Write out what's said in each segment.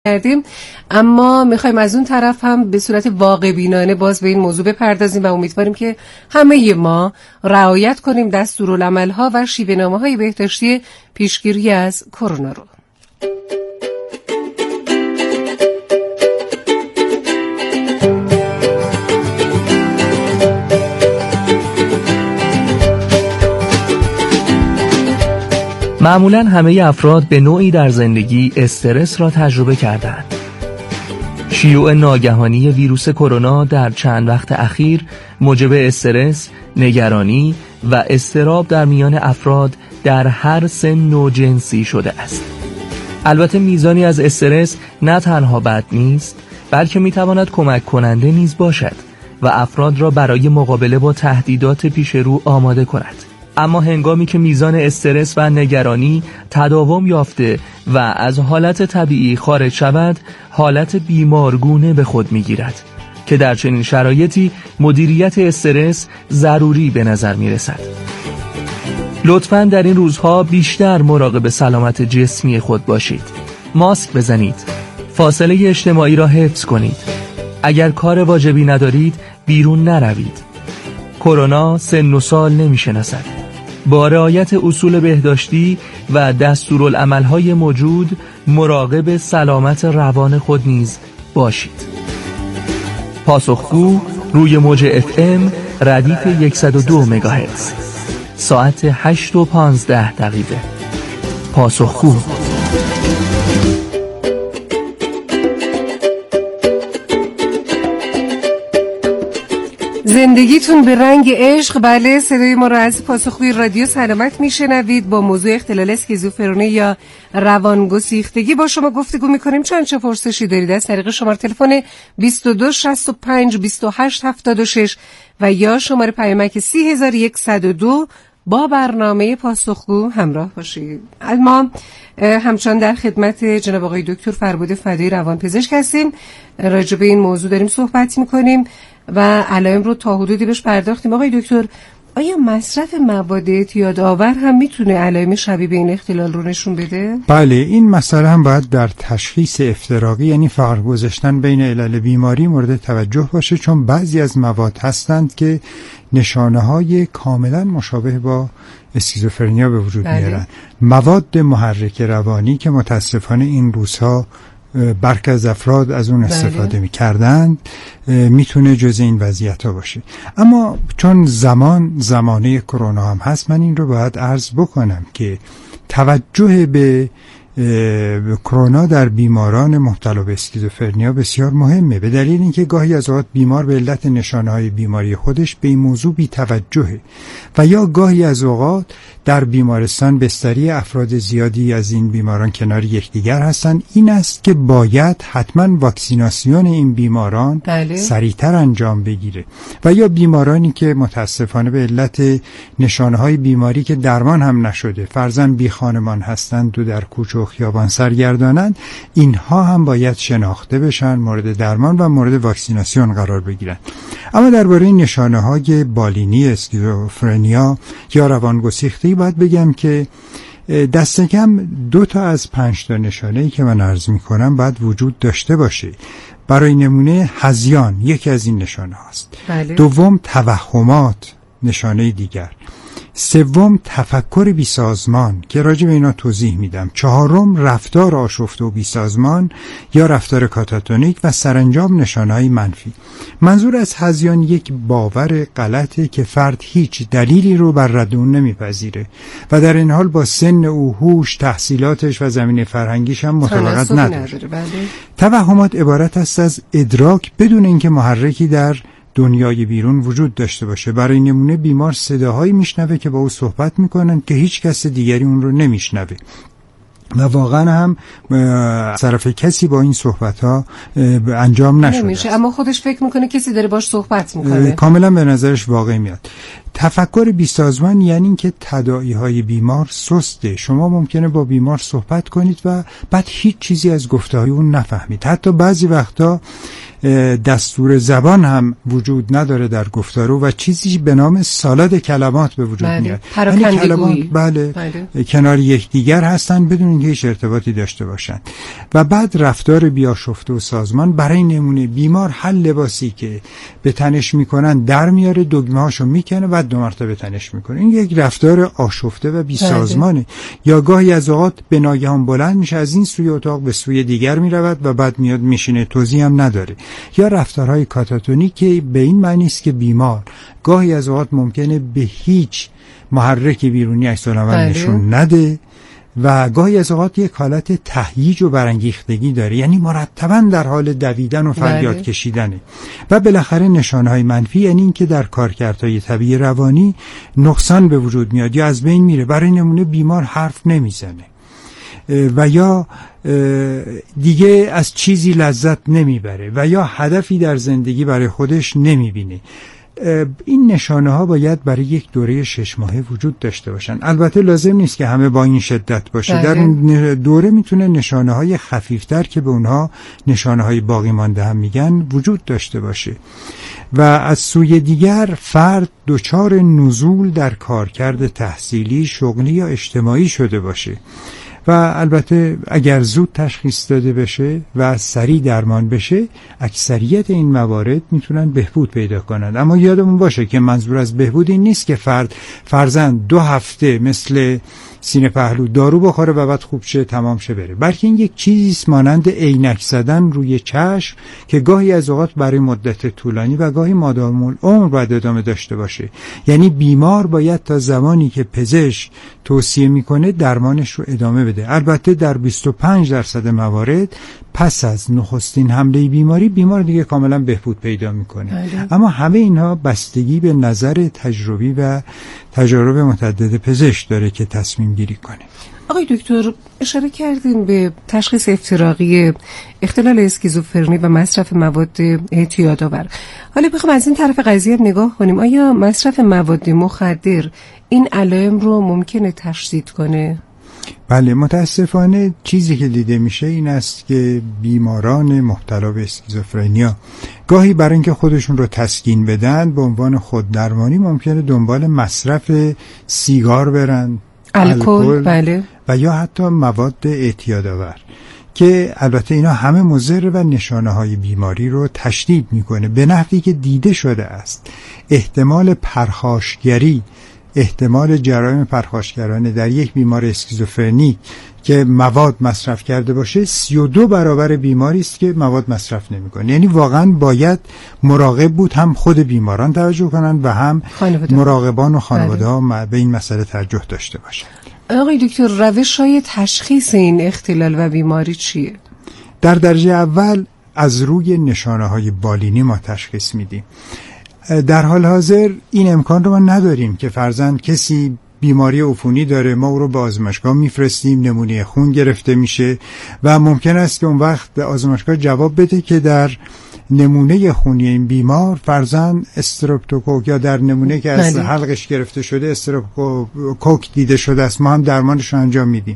کردیم، اما میخوایم از اون طرف هم به صورت واقع بینانه باز به این موضوع بپردازیم و امیدواریم که همه ما رعایت کنیم دستورالعمل‌ها و شیوه‌نامه‌های بهداشتی پیشگیری از کرونا رو. معمولاً همه افراد به نوعی در زندگی استرس را تجربه کردند. شیوع ناگهانی ویروس کرونا در چند وقت اخیر موجب استرس، نگرانی و اضطراب در میان افراد در هر سن و جنسی شده است. البته میزانی از استرس نه تنها بد نیست، بلکه میتواند کمک کننده نیز باشد و افراد را برای مقابله با تهدیدات پیش رو آماده کند. اما هنگامی که میزان استرس و نگرانی تداوم یافته و از حالت طبیعی خارج شود، حالت بیمارگونه به خود میگیرد که در چنین شرایطی مدیریت استرس ضروری به نظر میرسد. لطفاً در این روزها بیشتر مراقب سلامت جسمی خود باشید. ماسک بزنید، فاصله اجتماعی را حفظ کنید. اگر کار واجبی ندارید بیرون نروید. کرونا سن و سال نمیشناسد. با رعایت اصول بهداشتی و دستورالعمل‌های موجود مراقب سلامت روان خود نیز باشید. پاسخگو روی موج FM ردیف 102 مگاهرتز، ساعت 8:15. پاسخگو. زندگیتون به رنگ عشق. بله، صدای ما را از پاسخگوی رادیو سلامت میشنوید. با موضوع اختلال اسکیزوفرنی یا روانگسیختگی با شما گفتگو میکنیم. چه فرصتی دارید از طریق شماره تلفن 22 65 28 76 و یا شماره پیامک 3102 با برنامه پاسخگو همراه باشید. ما همچنان در خدمت جناب آقای دکتر فربود فدایی روانپزشک هستیم. راجع به این موضوع داریم صحبت میکنیم و علائم رو تا حدودی بهش پرداختیم. آقای دکتر، آیا مصرف مواد اعتیادآور هم میتونه علائم شبیه به این اختلال رو نشون بده؟ بله، این مسئله هم باید در تشخیص افتراقی، یعنی فرق گذاشتن بین علل بیماری، مورد توجه باشه، چون بعضی از مواد هستند که نشانه‌های کاملا مشابه با اسکیزوفرنیا به وجود میارن. مواد محرک روانی که متاسفانه این روزها برخی از افراد از اون استفاده می‌کردند میتونه جزء این وضعیت‌ها باشه. اما چون زمانه کرونا هم هست، من این رو باید عرض بکنم که توجه به کرونا در بیماران مبتلا به اسکیزوفرنیا بسیار مهمه، به دلیل اینکه گاهی از اوقات بیمار به علت نشانه‌های بیماری خودش به این موضوع بی توجهه و یا گاهی از اوقات در بیمارستان بستری افراد زیادی از این بیماران کنار یکدیگر هستند. این است که باید حتما واکسیناسیون این بیماران سریعتر انجام بگیره و یا بیمارانی که متاسفانه به علت نشانه‌های بیماری که درمان هم نشده، فرضاً بی خانمان هستند و در کوچه و خیابان سرگردانند، اینها هم باید شناخته بشن، مورد درمان و مورد واکسیناسیون قرار بگیرن. اما درباره نشانه‌های بالینی اسکیزوفرنیا یا روانگسیختگی باید بگم که دست کم 2 تا از 5 تا نشانه‌ای که من عرض می‌کنم باید وجود داشته باشه. برای نمونه هذیان یکی از این نشانه هاست. دوم توهمات نشانه دیگر. سوم تفکر بی‌سازمان که راجع به اینا توضیح میدم. چهارم رفتار آشفته و بی‌سازمان یا رفتار کاتاتونیک و سرانجام نشانه‌های منفی. منظور از هذیان یک باور غلطه که فرد هیچ دلیلی رو بر رد اون نمیپذیره و در این حال با سن او، هوش، تحصیلاتش و زمینه فرهنگیش هم مطابقت نداره. توهمات عبارت است از ادراک بدون اینکه محرکی در دنیای بیرون وجود داشته باشه. برای نمونه بیمار صداهایی میشنوه که با او صحبت میکنن که هیچ کس دیگری اون رو نمیشنوه و واقعا هم طرف کسی با این صحبت ها انجام نشده، اما خودش فکر میکنه کسی داره باش صحبت میکنه. کاملا به نظرش واقعی میاد. تفکر بی‌سازمان یعنی اینکه تداعی های بیمار سسته. شما ممکنه با بیمار صحبت کنید و بعد هیچ چیزی از گفته‌های اون نفهمید. حتی بعضی وقتا دستور زبان هم وجود نداره در گفتارو و چیزی به نام سالاد کلمات به وجود میاد. یعنی کلمات بله کنار یکدیگر هستن بدون اینکه هیچ ارتباطی داشته باشند. و بعد رفتار بیاشفته و سازمان، برای نمونه بیمار هر لباسی که به تنش میکنن در میاره، دگمه هاشو میکنه و 2 مرتبه تنش میکنه. این یک رفتار آشفته و بی سازمانه. یا گاهی از اوقات به ناگهان بلند میشه، از این سوی اتاق به سوی دیگر میرود و بعد میاد میشینه، توضیح هم نداره. یا رفتارهای کاتاتونیک که به این معنی است که بیمار گاهی از اوقات ممکنه به هیچ محرک بیرونی عکس العمل نشون نده و گاهی از اوقات یک حالت تهییج و برانگیختگی داره، یعنی مرتباً در حال دویدن و فریاد کشیدنه. و بالاخره نشانه‌های منفی، یعنی این که در کارکردهای طبیعی روانی نقصان به وجود میاد یا از بین میره. برای نمونه بیمار حرف نمیزنه و یا دیگه از چیزی لذت نمیبره و یا هدفی در زندگی برای خودش نمیبینه. این نشانه ها باید برای یک دوره 6 ماهه وجود داشته باشن. البته لازم نیست که همه با این شدت باشه. در اون دوره میتونه نشانه های خفیفتر که به اونها نشانه های باقی مانده هم میگن وجود داشته باشه. و از سوی دیگر فرد دچار نزول در کارکرد تحصیلی، شغلی یا اجتماعی شده باشه. و البته اگر زود تشخیص داده بشه و سریع درمان بشه، اکثریت این موارد میتونن بهبود پیدا کنند. اما یادمون باشه که منظور از بهبود این نیست که فرضاً 2 هفته مثل سینه پهلو دارو بخوره و بعد خوب شه تمام شه بره، بلکه این یک چیزیست مانند عینک زدن روی چشم که گاهی از اوقات برای مدت طولانی و گاهی مادام العمر باید ادامه داشته باشه. یعنی بیمار باید تا زمانی که پزشک توصیه میکنه درمانش رو ادامه بده. البته در 25% موارد پس از نخستین حمله بیماری بیمار دیگه کاملا بهبود پیدا میکنه. اما همه اینها بستگی به نظر تجربی و تجارب متعدد پزشک داره که تصمیم گیری کنه. آقای دکتر اشاره کردیم به تشخیص افتراقی اختلال اسکیزوفرنی و مصرف مواد اعتیادآور. حالا بخوام از این طرف قضیه نگاه کنیم، آیا مصرف مواد مخدر این علائم رو ممکنه تشدید کنه؟ بله، متاسفانه چیزی که دیده میشه این است که بیماران مبتلا به اسکیزوفرنیا گاهی برای اینکه خودشون رو تسکین بدن به عنوان خوددرمانی ممکنه دنبال مصرف سیگار برن، الکل بله، و یا حتی مواد اعتیادآور که البته اینا همه مضر و نشانه‌های بیماری رو تشدید میکنه به نحوی که دیده شده است. احتمال پرخاشگری، احتمال جرایم پرخاشگرانه در یک بیمار اسکیزوفرنی که مواد مصرف کرده باشه 32 برابر بیماری است که مواد مصرف نمیکنه. یعنی واقعا باید مراقب بود، هم خود بیماران توجه کنن و هم مراقبان و خانواده ها به این مسئله توجه داشته باشن. آقای دکتر، روش‌های تشخیص این اختلال و بیماری چیه؟ در درجه اول از روی نشانه‌های بالینی ما تشخیص میدیم. در حال حاضر این امکان رو ما نداریم که فرضاً کسی بیماری عفونی داره، ما او رو به آزمایشگاه میفرستیم، نمونه خون گرفته میشه و ممکن است که اون وقت به آزمایشگاه جواب بده که در نمونه خونی این بیمار فرضاً استرپتوکوک یا در نمونه که از حلقش گرفته شده استرپتوکوک دیده شده است، ما هم درمانش رو انجام میدیم.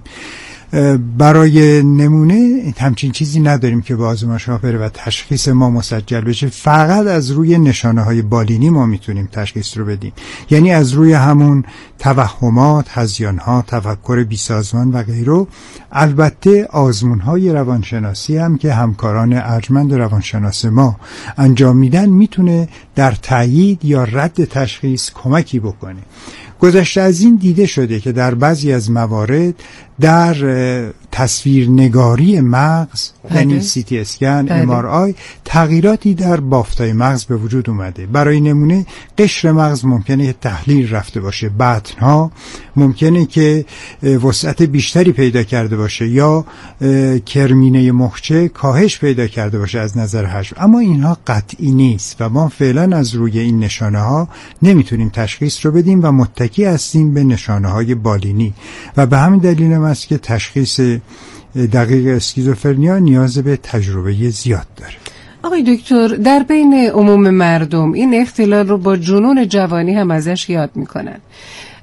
برای نمونه همچین چیزی نداریم که به آزمایشگاه بره و تشخیص ما مسجل بشه. فقط از روی نشانه‌های بالینی ما میتونیم تشخیص رو بدیم، یعنی از روی همون توهمات، هذیان‌ها، تفکر بی‌سازمان و غیره. البته آزمون‌های روانشناسی هم که همکاران ارجمند روانشناس ما انجام میدن میتونه در تایید یا رد تشخیص کمکی بکنه. گذشته از این دیده شده که در بعضی از موارد در تصویرنگاری مغز، یعنی CT اسکن، MRI، تغییراتی در بافتای مغز به وجود اومده. برای نمونه قشر مغز ممکنه تحلیل رفته باشه، بطنها ممکنه که وسعت بیشتری پیدا کرده باشه یا کرمینه مخچه کاهش پیدا کرده باشه از نظر حجم، اما اینها قطعی نیست و ما فعلا از روی این نشانه ها نمیتونیم تشخیص رو بدیم و متکی هستیم به نشانه های بالینی و به همین دلیل هم است که تشخیص دقیق اسکیزوفرنیا نیاز به تجربه زیاد داره. آقای دکتر، در بین عموم مردم این اختلال رو با جنون جوانی هم ازش یاد میکنن.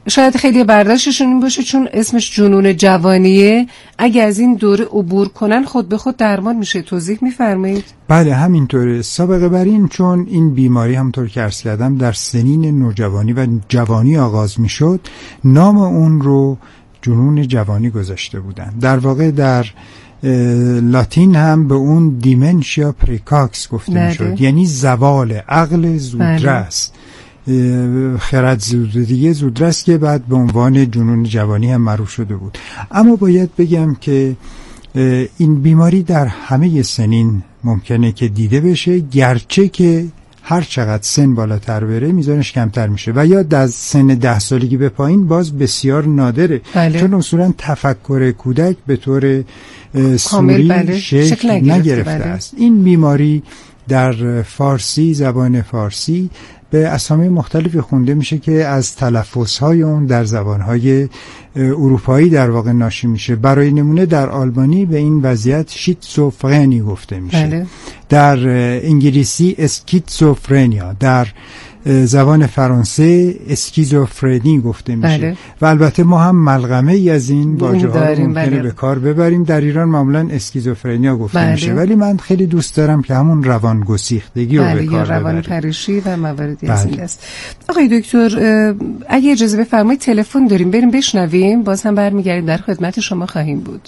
شاید خیلی برداشتشون این باشه چون اسمش جنون جوانیه، اگه از این دوره عبور کنن خود به خود درمان میشه. توضیح میفرمایید؟ بله همینطوره. سابقه بر این چون این بیماری همونطور که عرض کردم در سنین نوجوانی و جوانی آغاز میشد، نام اون رو جنون جوانی گذاشته بودن. در واقع در لاتین هم به اون دیمنشیا پریکاکس گفته میشد، یعنی زوال عقل زودرس، خرد زودرس که بعد به عنوان جنون جوانی هم معروف شده بود. اما باید بگم که این بیماری در همه سنین ممکنه که دیده بشه، گرچه که هر چقدر سن بالاتر بره میزانش کمتر میشه و یا در سن 10 سالگی به پایین باز بسیار نادره. چون اصولا تفکر کودک به طور سوری شکل نگرفته است. این بیماری در فارسی، زبان فارسی به اسامی مختلفی خونده میشه که از تلفظهای اون در زبانهای اروپایی در واقع ناشی میشه. برای نمونه در آلبانی به این وضعیت شیزوفرنی گفته میشه. در انگلیسی اسکیزوفرنیا، در زبان فرانسه اسکیزوفرنی گفته میشه. و البته ما هم ملغمه ای از این واژه‌ها رو ممکنه به کار ببریم. در ایران معمولا اسکیزوفرنیا گفته میشه، ولی من خیلی دوست دارم که همون روانگسیختگی رو به کار ببریم. روانپریشی و مواردی از این است. آقای دکتر اگه اجازه بفرمایید تلفن داریم، بریم بشنویم، باز هم برمیگردیم در خدمت شما خواهیم بود.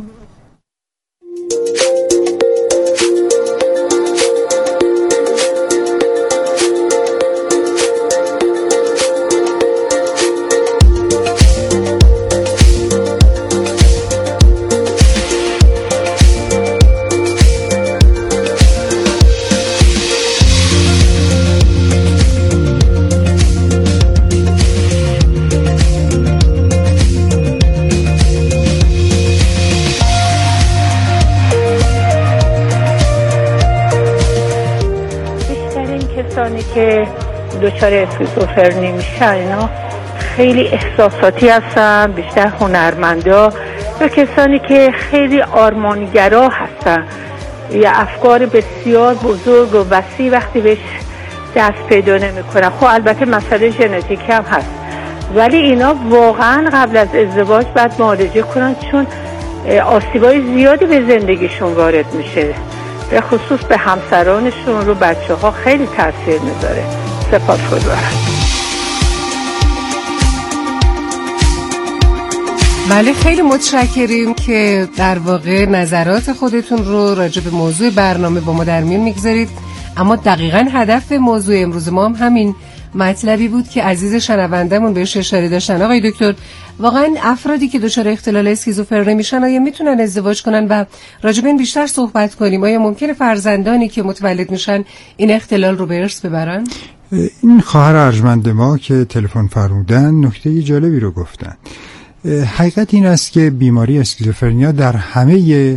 که دچار اسکیزوفرنی میشن اینا خیلی احساساتی هستن، بیشتر هنرمندا یا کسانی که خیلی آرمانگرا هستن یا افکار بسیار بزرگ و وسیع وقتی بهش دست پیدا نمیکنن. خب البته مسئله ژنتیکی هم هست، ولی اینا واقعا قبل از ازدواج باید معالجه کنن چون آسیبای زیادی به زندگیشون وارد میشه، به خصوص به همسرانشون، رو بچه ها خیلی تاثیر میذاره. سپاسگزارم. بله خیلی متشکریم که در واقع نظرات خودتون رو راجع به موضوع برنامه با ما در میون میگذارید. اما دقیقاً هدف موضوع امروز ما هم همین مطلبی بود که عزیز شنوندمون بهش اشاره داشتن. آقای دکتر واقعا افرادی که دچار اختلال اسکیزوفرنی میشن آیا میتونن ازدواج کنن و راجع به این بیشتر صحبت کنیم؟ آیا ممکنه فرزندانی که متولد میشن این اختلال رو به ارث ببرن؟ این خواهر ارجمند ما که تلفن فرمودن نکته جالبی رو گفتن. حقیقت این است که بیماری اسکیزوفرنیا در همه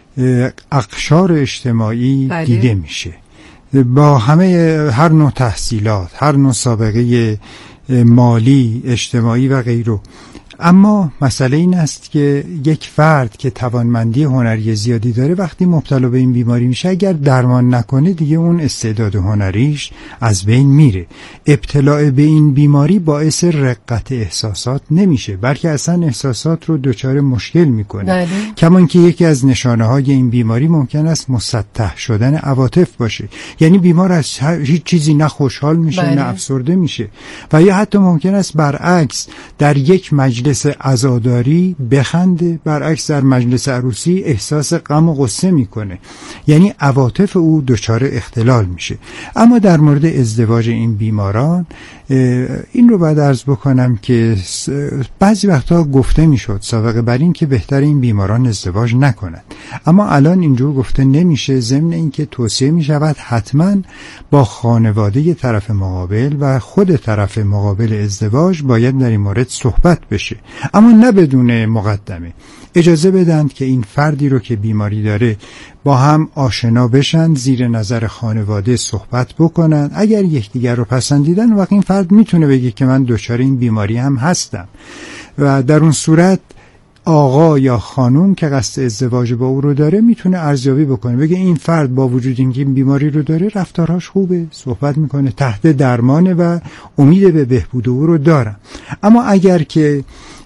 اقشار اجتماعی دیده میشه، با هر نوع تحصیلات، هر نوع سابقه مالی، اجتماعی و غیره. اما مسئله این است که یک فرد که توانمندی هنری زیادی داره وقتی مبتلا به این بیماری میشه، اگر درمان نکنه دیگه اون استعداد هنریش از بین میره. ابتلا به این بیماری باعث رقت احساسات نمیشه، بلکه اصلا احساسات رو دچار مشکل میکنه. کما اینکه یکی از نشانه های این بیماری ممکن است مسطح شدن عواطف باشه، یعنی بیمار از هیچ چیزی نه خوشحال میشه نه افسرده میشه، و یا حتی ممکن است برعکس در یک مجلس عزاداری بخنده، برعکس در مجلس عروسی احساس غم و غصه میکنه، یعنی عواطف او دچار اختلال میشه. اما در مورد ازدواج این بیماران این رو باید عرض بکنم که بعضی وقتا گفته میشد سابقه بر این که بهتر این بیماران ازدواج نکنند، اما الان اینجور گفته نمیشه، ضمن این که توصیه میشود حتما با خانواده طرف مقابل و خود طرف مقابل ازدواج باید در این مورد صحبت بشه، اما نه بدون مقدمه. اجازه بدند که این فردی رو که بیماری داره با هم آشنا بشن، زیر نظر خانواده صحبت بکنن. اگر یکدیگر رو پسندیدن وقت این فرد میتونه بگه که من دچار این بیماری هم هستم و در اون صورت آقا یا خانوم که قصد ازدواج با او رو داره میتونه ارزیابی بکنه، بگه این فرد با وجود اینکه این بیماری رو داره رفتارهاش خوبه، صحبت میکنه، تحت درمانه و امید به بهبود او رو دارم. اما اگر که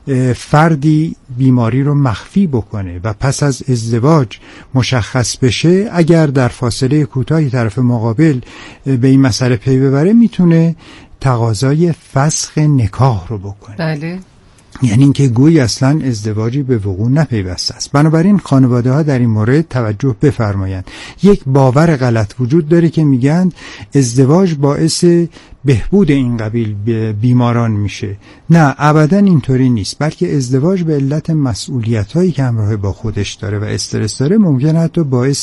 فردی بیماری رو مخفی بکنه و پس از ازدواج مشخص بشه، اگر در فاصله کوتاهی طرف مقابل به این مسئله پی ببره، میتونه تقاضای فسخ نکاح رو بکنه. بله. یعنی اینکه گویی اصلا ازدواجی به وقوع نپیوسته است. بنابراین خانواده ها در این مورد توجه بفرمایند. یک باور غلط وجود داره که میگن ازدواج باعث بهبود این قبیل بیماران میشه. نه، ابدا اینطوری نیست، بلکه ازدواج به علت مسئولیت‌هایی که همراه با خودش داره و استرس داره ممکنه حتی باعث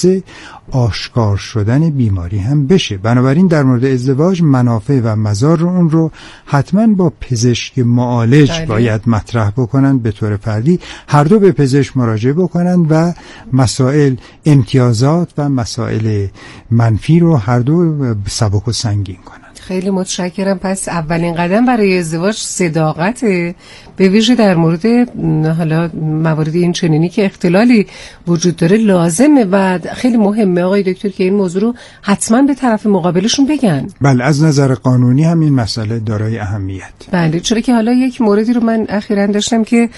آشکار شدن بیماری هم بشه. بنابراین در مورد ازدواج منافع و مضار اون رو حتما با پزشک معالج باید مطرح بکنن به طور فردی، هر دو به پزشک مراجعه بکنن و مسائل امتیازات و مسائل منفی رو هر دو سبک و سنگین کنن. خیلی متشکرم. پس اولین قدم برای ازدواج صداقته، به ویژه در مورد حالا موارد این چنینی که اختلالی وجود داره لازمه و خیلی مهمه آقای دکتر که این موضوع رو حتما به طرف مقابلشون بگن. بله، از نظر قانونی هم این مسئله دارای اهمیت. بله، چرا که حالا یک موردی رو من اخیراً داشتم که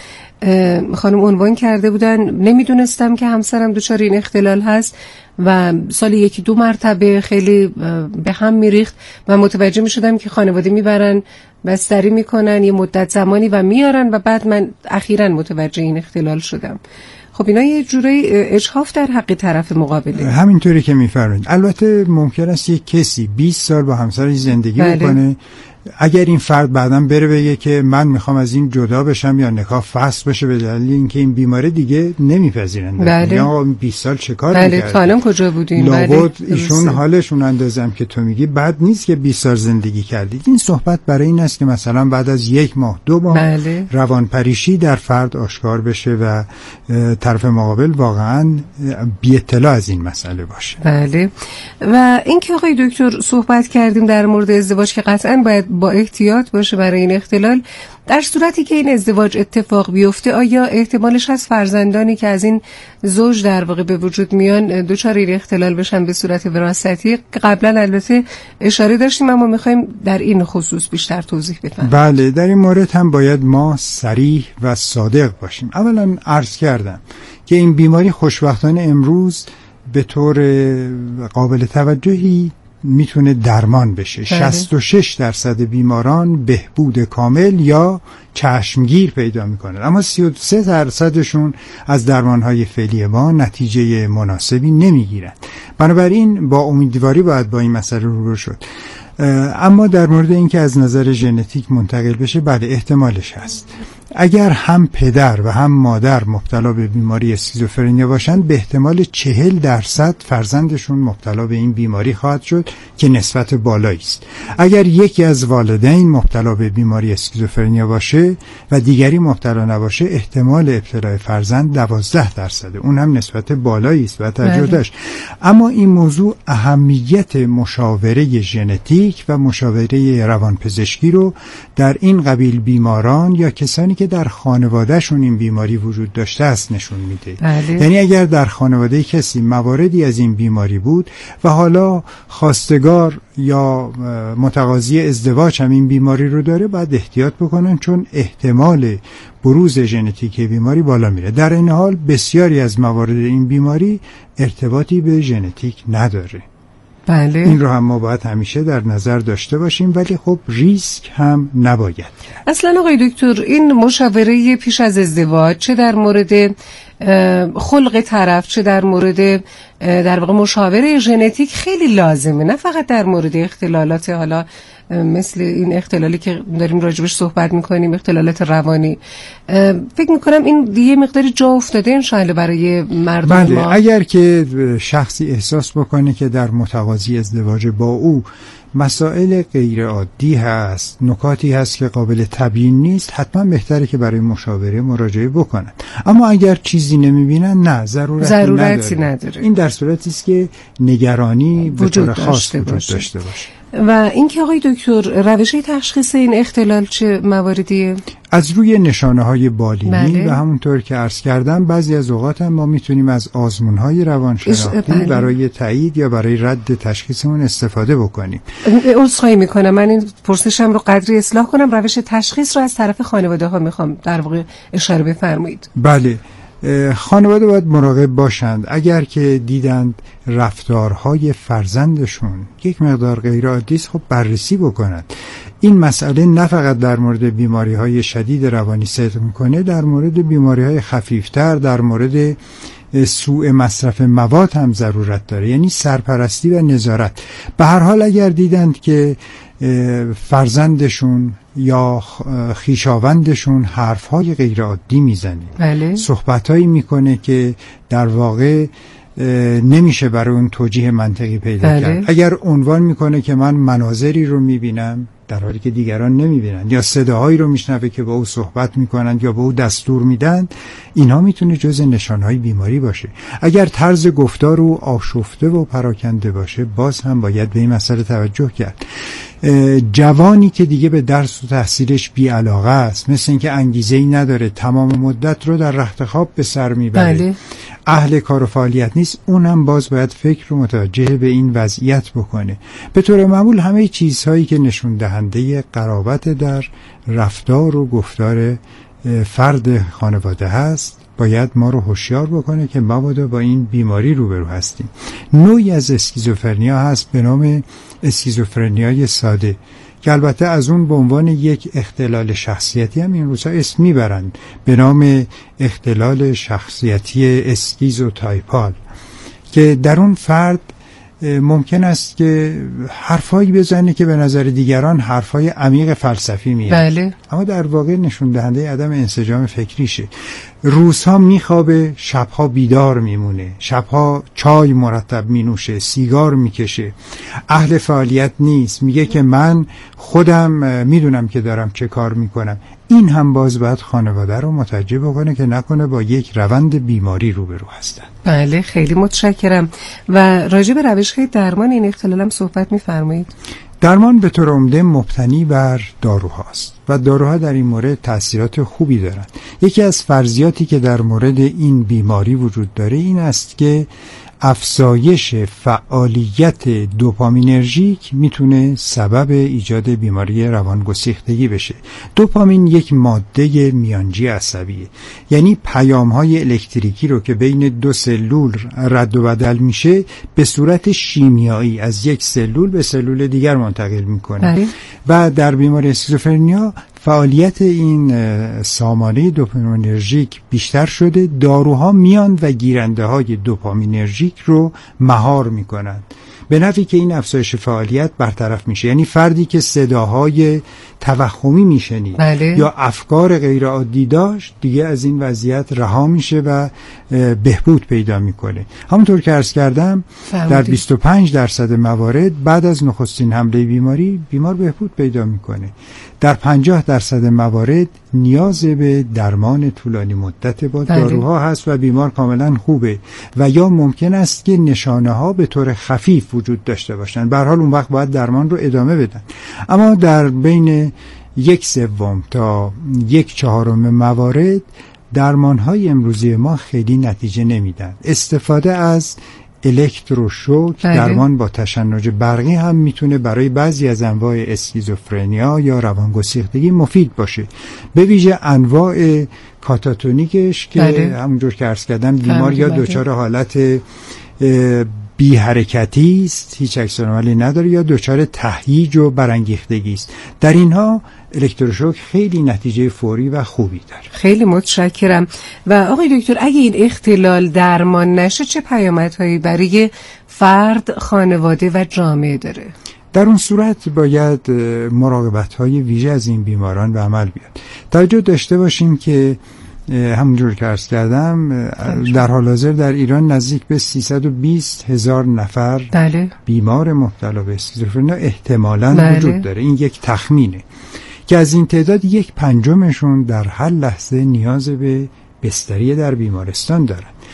خانم عنوان کرده بودن، نمیدونستم که همسرم دچار این اختلال هست و سال 1-2 مرتبه خیلی به هم میریخت و متوجه میشدم که خانواده میبرن بستری میکنن یه مدت زمانی و میارن و بعد من اخیراً متوجه این اختلال شدم. خب اینا یه جورایی اجحاف در حق طرف مقابله. همینطوری که میفرمایید. البته ممکن است یک کسی 20 سال با همسرش زندگی بکنه، اگر این فرد بعداً بره بگه که من میخوام از این جدا بشم یا نکاح فسخ بشه به دلیل اینکه این بیماری دیگه نمیپذیرن. بله. یا 20 سال چه کار می‌کرد؟ می‌کرد؟ تا الان کجا بودین؟ لابد ایشون حالشون اندازم که تو میگی بد نیست که 20 سال زندگی کردید. این صحبت برای این است که مثلا بعد از 1 ماه 2 ماه روانپریشی در فرد آشکار بشه و طرف مقابل واقعاً بی اطلاع از این مسئله باشه. بله. و اینکه آقای دکتر صحبت کردیم در مورد ازدواج که قطعاً باید با احتیاط باشه برای این اختلال، در صورتی که این ازدواج اتفاق بیفته آیا احتمالش هست فرزندانی که از این زوج در واقع به وجود میان دچار این اختلال بشن به صورت وراثتی؟ قبلا البته اشاره داشتیم اما میخوایم در این خصوص بیشتر توضیح بدیم. بله، در این مورد هم باید ما صریح و صادق باشیم. اولا عرض کردم که این بیماری خوشبختانه امروز به طور قابل توجهی میتونه درمان بشه. 66% بیماران بهبود کامل یا چشمگیر پیدا میکنن، اما 33%شون از درمانهای فعلی ما نتیجه مناسبی نمیگیرن. بنابراین با امیدواری باید با این مسئله روبرو شد. اما در مورد اینکه از نظر ژنتیک منتقل بشه، بله احتمالش هست. اگر هم پدر و هم مادر مبتلا به بیماری اسکیزوفرنیا باشند، به احتمال 40% فرزندشون مبتلا به این بیماری خواهد شد که نسبت بالایی است. اگر یکی از والدین مبتلا به بیماری اسکیزوفرنیا باشه و دیگری مبتلا نباشه، احتمال ابتلای فرزند 12%. اون هم نسبت بالایی است و توجه داشت. اما این موضوع اهمیت مشاوره ژنتیک و مشاوره روانپزشکی رو در این قبیل بیماران یا کسانی که در خانوادهشون این بیماری وجود داشته است نشون میده. یعنی اگر در خانواده کسی مواردی از این بیماری بود و حالا خواستگار یا متقاضی ازدواج هم این بیماری رو داره، باید احتیاط بکنن، چون احتمال بروز ژنتیک بیماری بالا میره. در این حال بسیاری از موارد این بیماری ارتباطی به ژنتیک نداره. بله. این رو هم ما باید همیشه در نظر داشته باشیم، ولی خب ریسک هم نباید کرد. اصلا آقای دکتر این مشاوره پیش از ازدواج، چه در مورد خلق طرف چه در مورد در واقع مشاوره ژنتیک خیلی لازمه، نه فقط در مورد اختلالات حالا مثل این اختلالی که داریم راجبش صحبت میکنیم، اختلالات روانی. فکر میکنم این دیگه مقداری جا افتاده انشاءالله برای مردم. بله، ما اگر که شخصی احساس بکنه که در متقاضی ازدواج با او مسائل غیر عادی هست، نکاتی هست که قابل تبیین نیست، حتما بهتره که برای مشاوره مراجعه بکنن. اما اگر چیزی نمیبینن، نه، ضرورتی نداره. این در صورتی است که نگرانی به طور خاص وجود داشته باشه. و اینکه آقای دکتر روش تشخیص این اختلال چه مواردیه؟ از روی نشانه‌های بالینی بله. و همونطور که عرض کردم بعضی از اوقات هم ما میتونیم از آزمون‌های روانشناختی بله. برای تایید یا برای رد تشخیصمون استفاده بکنیم. عذرخواهی میکنم، من این پرسشم رو قدری اصلاح کنم. روش تشخیص رو از طرف خانواده ها میخوام در واقع اشاره بفرمایید. بله، خانواده باید مراقب باشند اگر که دیدند رفتارهای فرزندشون یک مقدار غیر عادی است، خب بررسی بکنند. این مسئله نه فقط در مورد بیماری‌های شدید روانی صدق میکنه، در مورد بیماری‌های خفیفتر، در مورد سوء مصرف مواد هم ضرورت داره، یعنی سرپرستی و نظارت. به هر حال اگر دیدند که فرزندشون یا خویشاوندشون حرفهای غیر عادی میزنه، بله. صحبتهایی میکنه که در واقع نمیشه برای اون توجیه منطقی پیدا بله. کرد، اگر عنوان میکنه که من مناظری رو میبینم در حالی که دیگران نمیبینند، یا صداهایی رو میشنوه که با او صحبت میکنند یا با او دستور میدن، اینها میتونه جز نشانهای بیماری باشه. اگر طرز گفتار او آشفته و پراکنده باشه، باز هم باید به این مسئله توجه کرد. جوانی که دیگه به درس و تحصیلش بی علاقه است، مثل اینکه انگیزه‌ای نداره، تمام مدت رو در رخت خواب به سر میبره، بله. اهل کار و فعالیت نیست، اون هم باز باید فکر رو متوجه به این وضعیت بکنه. به طور معمول همه چیزهایی که نشون دهنده قرابت در رفتار و گفتار فرد خانواده هست باید ما رو هوشیار بکنه که مبادا با این بیماری روبرو هستیم. نوعی از اسکیزوفرنیا هست به نام اسکیزوفرنیای ساده که البته از اون به عنوان یک اختلال شخصیتی هم این روزها اسم میبرند به نام اختلال شخصیتی اسکیزوتایپال، که در اون فرد ممکن است که حرفایی بزنه که به نظر دیگران حرفای عمیق فلسفی میاد، بله. اما در واقع نشون دهنده عدم انسجام فکریشه. روزها میخوابه، شبها بیدار میمونه، شبها چای مرتب مینوشه، سیگار میکشه، اهل فعالیت نیست، میگه که من خودم میدونم که دارم چه کار میکنم. این هم باز باید خانواده رو متوجه بکنه که نکنه با یک روند بیماری روبرو هستن. بله، خیلی متشکرم. و راجع به روش‌های درمان این اختلال هم صحبت می‌فرمایید؟ درمان به طور عمده مبتنی بر داروهاست و داروها در این مورد تأثیرات خوبی دارند. یکی از فرضیاتی که در مورد این بیماری وجود داره این است که افزایش فعالیت دوپامینرژیک میتونه سبب ایجاد بیماری روانگسیختگی بشه. دوپامین یک ماده میانجی عصبیه، یعنی پیام‌های الکتریکی رو که بین دو سلول رد و بدل میشه به صورت شیمیایی از یک سلول به سلول دیگر منتقل میکنه. و در بیماری اسکیزوفرنیا فعالیت این سامانه دوپامینرژیک بیشتر شده، داروها میاند و گیرنده های دوپامینرژیک رو مهار میکنند به نحوی که این افزایش فعالیت برطرف میشه. یعنی فردی که صداهای توهمی میشنید بله. یا افکار غیر عادی داشت دیگه از این وضعیت رها میشه و بهبود پیدا میکنه. همونطور که عرض کردم در 25% موارد بعد از نخستین حمله بیماری بیمار بهبود پیدا میکنه. در 50% موارد نیاز به درمان طولانی مدت با داروها هست و بیمار کاملا خوبه و یا ممکن است که نشانه ها به طور خفیف وجود داشته باشند. به هر حال اون وقت باید درمان رو ادامه بدن. اما در بین 1/3 تا 1/4 موارد درمان‌های امروزی ما خیلی نتیجه نمیدن. استفاده از الکتروشوک درمان با تشنج برقی هم میتونه برای بعضی از انواع اسکیزوفرنیا یا روانگسیختگی مفید باشه، به ویژه انواع کاتاتونیکش که همونجور که عرض کردم بیمار یا دچار حالت بی حرکتی است، هیچ عکس العملی نداره، یا دچار تهییج و برانگیختگی است. در اینها الکتروشوک خیلی نتیجه فوری و خوبی داره. خیلی متشکرم. و آقای دکتر اگه این اختلال درمان نشه چه پیامدهایی برای فرد، خانواده و جامعه داره؟ در اون صورت باید مراقبت‌های ویژه از این بیماران به عمل بیاد. توجه داشته باشیم که همونجور که عرض کردم در حال حاضر در ایران نزدیک به 320,000 نفر بیمار مبتلا به اسکیزوفرنیا احتمالاً وجود داره. این یک تخمینه که از این تعداد 1/5 در هر لحظه نیاز به بستری در بیمارستان دارن.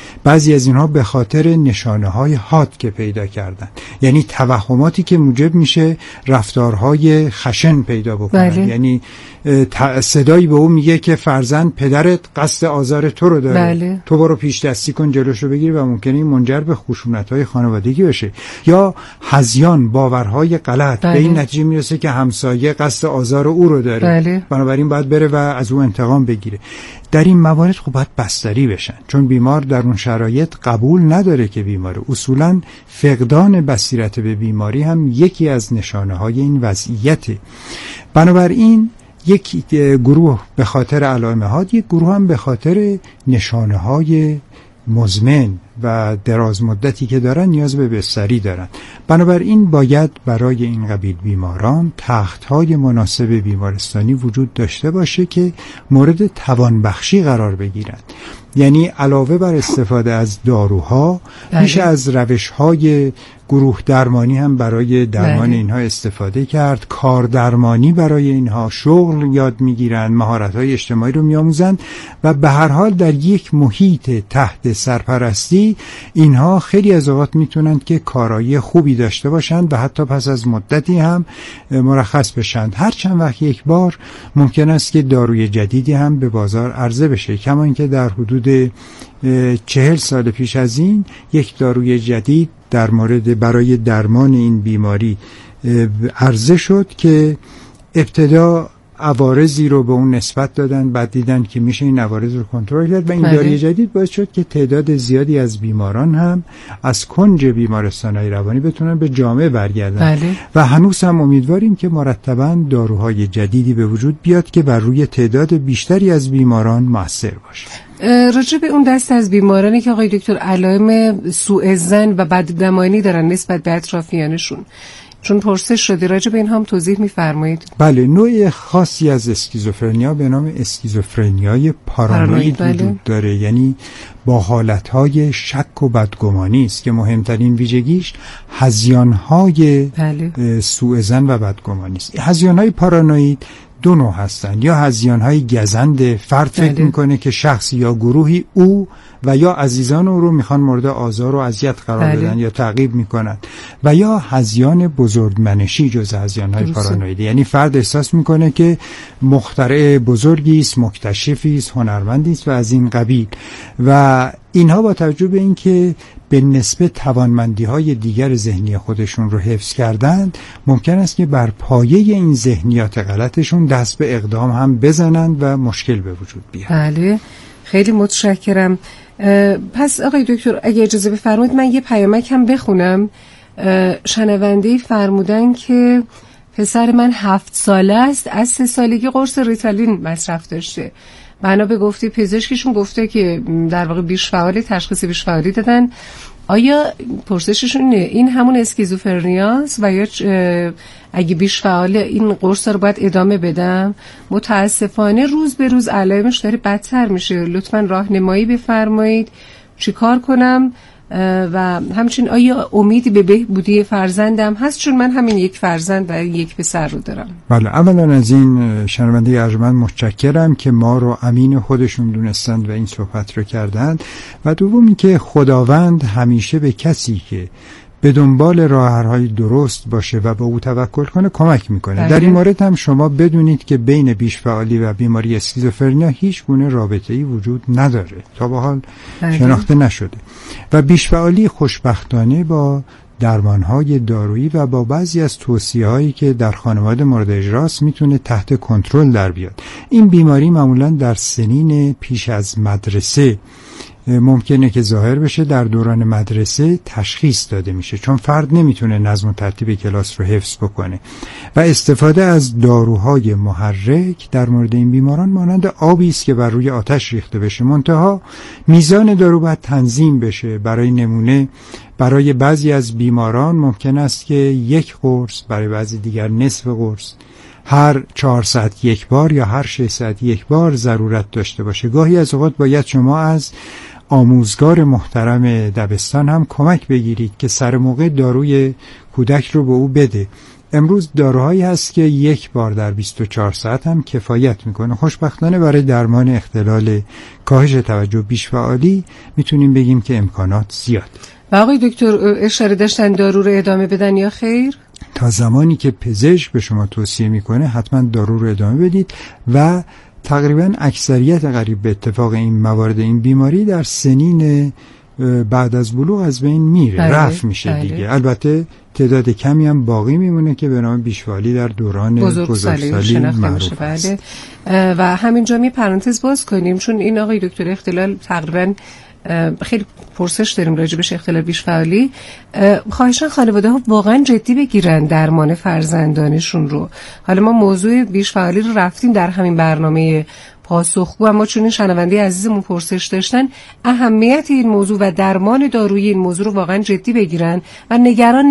بعضی از اینها به خاطر نشانه‌های حاد که پیدا کردن، یعنی توهماتی که موجب میشه رفتارهای خشن پیدا بکنن. بله. یعنی صدایی به او میگه که فرزند پدرت قصد آزار تو رو داره. بله. تو برو پیش دستی کن جلوشو بگیری و ممکنه این منجر به خشونت‌های خانوادگی بشه. یا هذیان، باورهای غلط. بله. به این نتیجه میرسه که همسایه قصد آزار او رو داره. بله. بنابراین باید بره و از او انتقام بگیره. در این موارد خب باید بستری بشن، چون بیمار در اون شرایط قبول نداره که بیماره. اصولاً فقدان بصیرت به بیماری هم یکی از نشانه‌های این وضعیته. بنابراین یک گروه به خاطر علائم حاد، یک گروه هم به خاطر نشانه‌های مزمن و دراز مدتی که دارن نیاز به بستری دارن. بنابراین باید برای این قبیل بیماران تخت‌های مناسب بیمارستانی وجود داشته باشه که مورد توانبخشی قرار بگیرن. یعنی علاوه بر استفاده از داروها، میشه از روش‌های گروه درمانی هم برای درمان اینها استفاده کرد. کار درمانی برای اینها، شغل یاد میگیرن، مهارت‌های اجتماعی رو میآموزند و به هر حال در یک محیط تحت سرپرستی اینها خیلی از اوقات میتونند که کارایی خوبی داشته باشند و حتی پس از مدتی هم مرخص بشند. هر چند وقت یک بار ممکن است که داروی جدیدی هم به بازار عرضه بشه، کما اینکه در حدود 40 سال پیش از این یک داروی جدید در مورد برای درمان این بیماری عرضه شد که ابتدا عوارضی رو به اون نسبت دادن، بعد دیدن که میشه این عوارض رو کنترل کرد و این داروی جدید باعث شد که تعداد زیادی از بیماران هم از کنج بیمارستان‌های روانی بتونن به جامعه برگردن. و هنوز هم امیدواریم که مرتباً داروهای جدیدی به وجود بیاد که بر روی تعداد بیشتری از بیماران مؤثر باشه. راجع به اون دست از بیمارانی که آقای دکتر علائم سوء ظن و بدگمانی دارن نسبت به اطرافیانشون، چون پرسش شده راجع به این هم توضیح می‌فرمایید؟ بله، نوع خاصی از اسکیزوفرنیا به نام اسکیزوفرنیای پارانوید وجود داره، یعنی با حالتهای شک و بدگمانی است که مهمترین ویژگیش هذیان‌های سوء ظن و بدگمانی است. هذیان‌های پارانوید دو نوع هستند. یا هذیان‌های گزند، فرد فکر میکنه که شخصی یا گروهی او و یا عزیزان او رو میخوان مورد آزار و اذیت قرار بدن یا تعقیب میکنن. و یا هذیان بزرگمنشی جز هذیان‌های پارانوید، یعنی فرد احساس میکنه که مخترع بزرگی است، مکتشفی است، هنرمندی است و از این قبیل. و اینها با توجه به اینکه به نسبت توانمندی‌های دیگر ذهنی خودشون رو حفظ کردند، ممکن است که بر پایه این ذهنیات غلطشون دست به اقدام هم بزنند و مشکل به وجود بیاد. بله، خیلی متشکرم. پس آقای دکتر اگه اجازه بفرمایید من یه پیامک هم بخونم. شنونده فرمودن که پسر من 7 ساله است، از 3 سالگی قرص ریتالین مصرف داشته. بنا به گفته پزشکشون گفته که در واقع بیش‌فعالی، تشخیص بیش‌فعالی دادن. آیا پرسششون این همون اسکیزوفرنیاست و یا اگه بیش‌فعال این قرص رو باید ادامه بدم؟ متاسفانه روز به روز علائمش داره بدتر میشه. لطفاً راهنمایی بفرمایید چی کار کنم و همچنین آیا امیدی به بهبودی فرزندم هست، چون من همین یک فرزند و یک پسر رو دارم. بله، اولا از این شنونده ارجمند متشکرم که ما رو امین خودشون دونستند و این صحبت رو کردند. و دومی که خداوند همیشه به کسی که به دنبال راه‌های درست باشه و به او توکل کنه کمک میکنه. در این مورد هم شما بدونید که بین بیش‌فعالی و بیماری اسکیزوفرنیا هیچ گونه رابطه‌ای وجود نداره، تا به حال شناخته نشده. و بیش‌فعالی خوشبختانه با درمان‌های دارویی و با بعضی از توصیه‌هایی که در خانواده مورد اجراست میتونه تحت کنترل در بیاد. این بیماری معمولاً در سنین پیش از مدرسه ممکنه که ظاهر بشه. در دوران مدرسه تشخیص داده میشه، چون فرد نمیتونه نظم و ترتیب کلاس رو حفظ بکنه. و استفاده از داروهای محرک در مورد این بیماران مانند آبی است که بر روی آتش ریخته بشه، منتها میزان دارو باید تنظیم بشه. برای نمونه برای بعضی از بیماران ممکن است که 1 قرص، برای بعضی دیگر نصف قرص هر 4 ساعت 1 بار یا هر 6 ساعت 1 بار ضرورت داشته باشه. گاهی از اوقات باید شما از آموزگار محترم دبستان هم کمک بگیرید که سر موقع داروی کودک رو به او بده. امروز داروهایی هست که یک بار در 24 ساعت هم کفایت میکنه. خوشبختانه برای درمان اختلال کاهش توجه بیش‌فعالی میتونیم بگیم که امکانات زیاد. و آقای دکتر اشاره داشتن دارو رو ادامه بدن یا خیر؟ تا زمانی که پزشک به شما توصیه میکنه حتما دارو رو ادامه بدید و تقریبا اکثریت قریب به اتفاق این موارد این بیماری در سنین بعد از بلوغ از بین میره، رفع میشه دیگه. البته تعداد کمی هم باقی میمونه که به نام بیش‌فعالی در دوران بزرگسالی معروف است. و همینجا می پرانتز باز کنیم چون این آقای دکتر اختلال تقریبا خیلی پرسش داریم راجبش اختلال بیش‌فعالی. خواهشاً خانواده ها واقعا جدی بگیرن درمان فرزندانشون رو. حالا ما موضوع بیش‌فعالی رو رفتیم در همین برنامه پاسخگو، اما چون این شنونده عزیزمون پرسش داشتن اهمیت این موضوع و درمان دارویی این موضوع رو واقعا جدی بگیرن و نگران